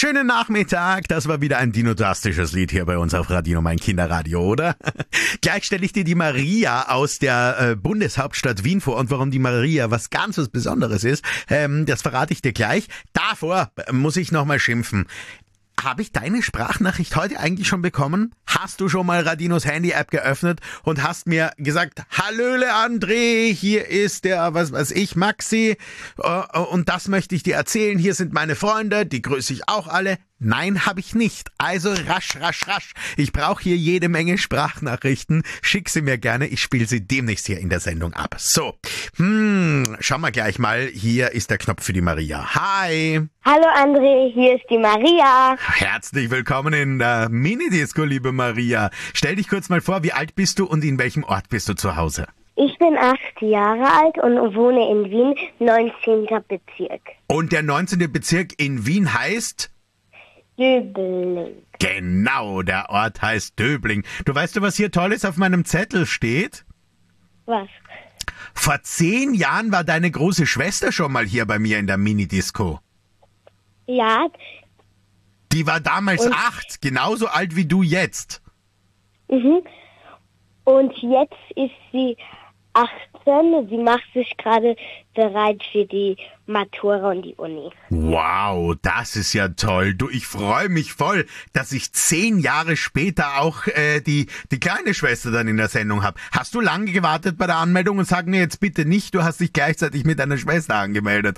Schönen Nachmittag. Das war wieder ein dinotastisches Lied hier bei uns auf Radio, mein Kinderradio, oder? Gleich stelle ich dir die Maria aus der Bundeshauptstadt Wien vor. Und warum die Maria was ganz was Besonderes ist, das verrate ich dir gleich. Davor muss ich nochmal schimpfen. Habe ich deine Sprachnachricht heute eigentlich schon bekommen? Hast du schon mal Radinos Handy-App geöffnet und hast mir gesagt, Hallöle André, hier ist der, was weiß ich, Maxi, und das möchte ich dir erzählen, hier sind meine Freunde, die grüße ich auch alle. Nein, habe ich nicht. Also rasch. Ich brauche hier jede Menge Sprachnachrichten. Schick sie mir gerne. Ich spiele sie demnächst hier in der Sendung ab. So, schauen wir gleich mal. Hier ist der Knopf für die Maria. Hi. Hallo André, hier ist die Maria. Herzlich willkommen in der Minidisco, liebe Maria. Stell dich kurz mal vor, wie alt bist du und in welchem Ort bist du zu Hause? Ich bin 8 Jahre alt und wohne in Wien, 19. Bezirk. Und der 19. Bezirk in Wien heißt? Döbling. Genau, der Ort heißt Döbling. Du weißt, was hier Tolles auf meinem Zettel steht? Was? Vor 10 Jahren war deine große Schwester schon mal hier bei mir in der Minidisco. Ja. Die war damals 8, genauso alt wie du jetzt. Mhm. Und jetzt ist sie 18. Sie macht sich gerade bereit für die Matura und die Uni. Wow, das ist ja toll. Du, ich freue mich voll, dass ich 10 Jahre später auch die kleine Schwester dann in der Sendung habe. Hast du lange gewartet bei der Anmeldung und sag mir jetzt bitte nicht, du hast dich gleichzeitig mit deiner Schwester angemeldet.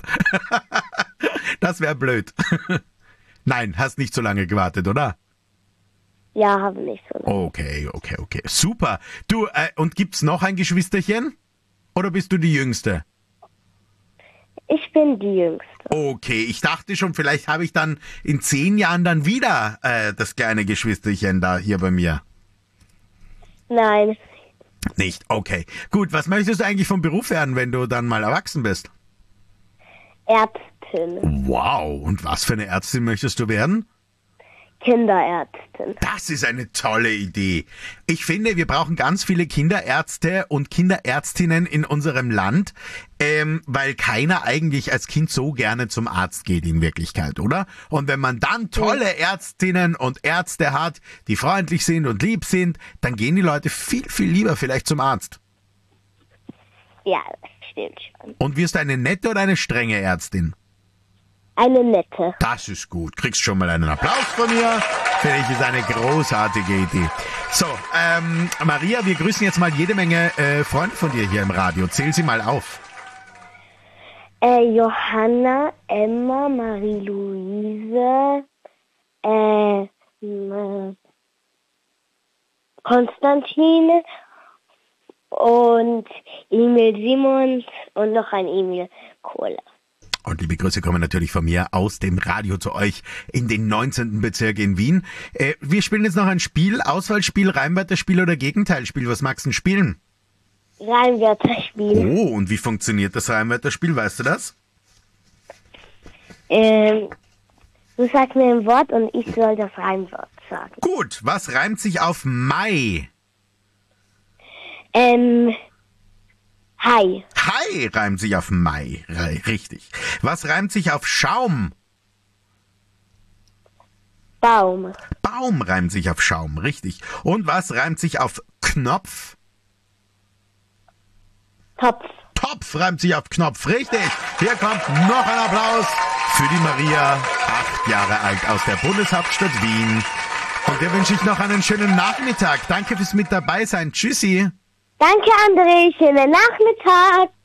Das wäre blöd. Nein, hast nicht so lange gewartet, oder? Ja, habe nicht so lange. Okay. Super. Du, und gibt's noch ein Geschwisterchen? Oder bist du die Jüngste? Ich bin die Jüngste. Okay, ich dachte schon, vielleicht habe ich dann in 10 Jahren dann wieder das kleine Geschwisterchen da hier bei mir. Nein. Nicht? Okay. Gut, was möchtest du eigentlich vom Beruf werden, wenn du dann mal erwachsen bist? Ärztin. Wow, und was für eine Ärztin möchtest du werden? Kinderärztin. Das ist eine tolle Idee. Ich finde, wir brauchen ganz viele Kinderärzte und Kinderärztinnen in unserem Land, weil keiner eigentlich als Kind so gerne zum Arzt geht in Wirklichkeit, oder? Und wenn man dann tolle Ärztinnen und Ärzte hat, die freundlich sind und lieb sind, dann gehen die Leute viel, viel lieber vielleicht zum Arzt. Ja, das stimmt schon. Und wirst du eine nette oder eine strenge Ärztin? Eine nette. Das ist gut. Kriegst schon mal einen Applaus von mir. Finde ich, ist eine großartige Idee. So, Maria, wir grüßen jetzt mal jede Menge Freunde von dir hier im Radio. Zähl sie mal auf. Johanna, Emma, Marie-Louise, Konstantin und Emil Simons und noch ein Emil Kohler. Und liebe Grüße kommen natürlich von mir aus dem Radio zu euch in den 19. Bezirk in Wien. Wir spielen jetzt noch ein Spiel, Auswahlspiel, Reimwörterspiel oder Gegenteilspiel. Was magst du denn spielen? Reimwörterspiel. Oh, und wie funktioniert das Reimwörterspiel? Weißt du das? Du sagst mir ein Wort und ich soll das Reimwort sagen. Gut, was reimt sich auf Mai? Hai. Hai reimt sich auf Mai, richtig. Was reimt sich auf Schaum? Baum. Baum reimt sich auf Schaum, richtig. Und was reimt sich auf Knopf? Topf. Topf reimt sich auf Knopf, richtig. Hier kommt noch ein Applaus für die Maria, 8 Jahre alt aus der Bundeshauptstadt Wien. Und dir wünsche ich noch einen schönen Nachmittag. Danke fürs mit dabei sein. Tschüssi. Danke, André. Schönen Nachmittag.